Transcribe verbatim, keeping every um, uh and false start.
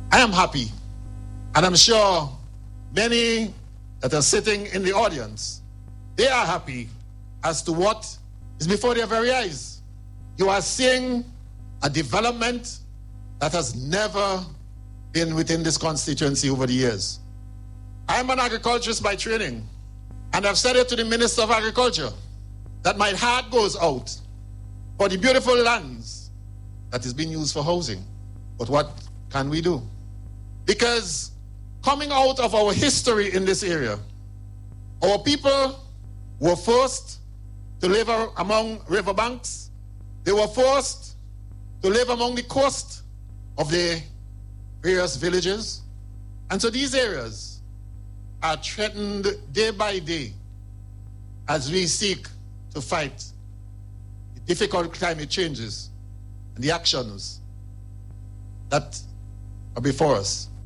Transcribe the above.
I am happy, and I'm sure many that are sitting in the audience, they are happy as to what is before their very eyes. You are seeing a development that has never been within this constituency over the years. I'm an agriculturist by training, and I've said it to the Minister of Agriculture that my heart goes out for the beautiful lands that is being used for housing. But what can we do? Because coming out of our history in this area, our people were forced to live among riverbanks. They were forced to live among the coast of the various villages. And so these areas are threatened day by day as we seek to fight the difficult climate changes and the actions that are before us.